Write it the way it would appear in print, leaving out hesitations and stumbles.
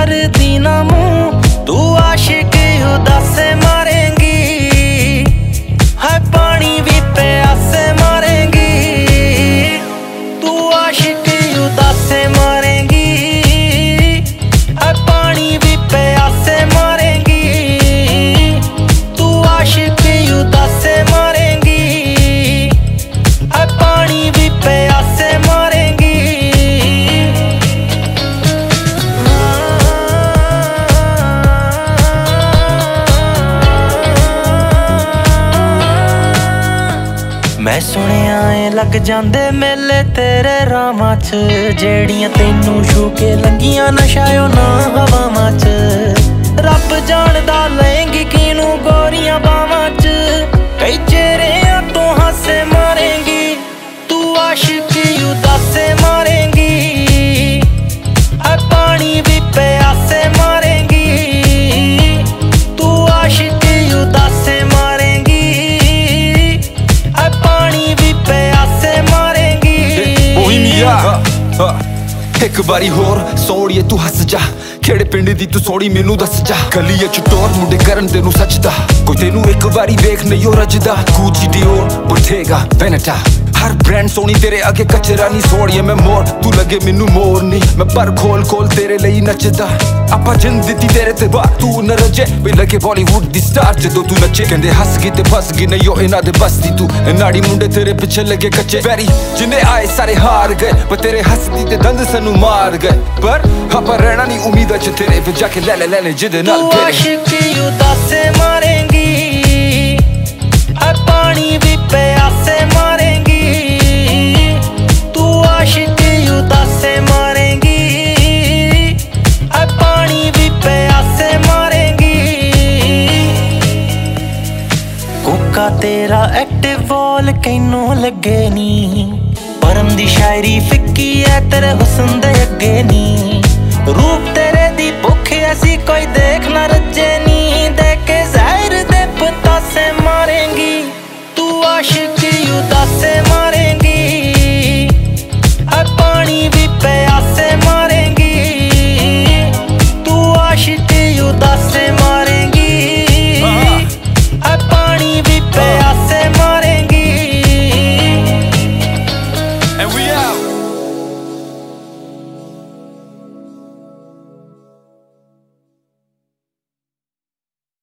करदी ना मुंह, तू आशिक उदासे मारेंगी, है पानी भी प्यासे मारेंगी। तू आशिक उदासे मारेंगी, है पानी भी प्यासे मारेंगी। तू आशिक उदासे मारेंगी, है पानी भी प्यासे मारेंगी। मैं सुनिया ए लग जांदे मेले तेरे रामां च, जेड़ियां तैनू छू के लंगियां नशायो ना हवावां च। रब जानदा लेंगी किनू गोरियां बावां च, कई चेहरियां तो हासे मारेंगी। तू आशिक उदासे मारेंगी, है पानी भी प्यासे मारेंगी। तू आशिक उदासे मारेंगी, है पानी भी प्यासे मारेंगी। एक बारी होर सोड़िए तू हस जा, केड़े पिंड दी तू सोड़ी मैनू दस जा। गली च टोर मुंडे करन तेनू सजदा, कोई तेनू एक बारी वेख नहीं हो रजदा। गुची डियोर बोटेगा वेनेटा, हर ब्रांड सोनी तेरे आगे कचरा नहीं। सोड़िए मैं मोर तू लगे मैनू मोर नहीं, मैं पर खोल खोल तेरे लिए नचदा। आपा जिंद दी तेरे ते बार तू न रजे, वे लगे बॉलीवुड दी स्टार जदों तू नचे। कहंदे हस गई ते फस गई नहीं हो इना दे बस दी तू, नाड़ी मुंडे तेरे पिछे लगे कच्चे। वैरी जिन्ने आए सारे हार गए, पर तेरे हसदी ते दंद सानू मार गए। पर आपा रहना नहीं उम्मीद च तेरे, फिर जाके ले ले जिदे नाल तू आशिक उदासे मारेंगी, है पानी भी प्यासे मारेंगी। तू आशिक उदासे मारेंगी, है पानी भी प्यासे मारेंगी। कोका तेरा एक्टिव वॉल कैनू लगे नी, परम दी शायरी फिक्की है तेरे हुस्न दे अगे नी। रूप तेरे दी भुख ऐसी कोई देख ना रजे नी, देख के ज़ाहिर दे पतासे मारेंगी। तू आशिक उदासे मारेंगी।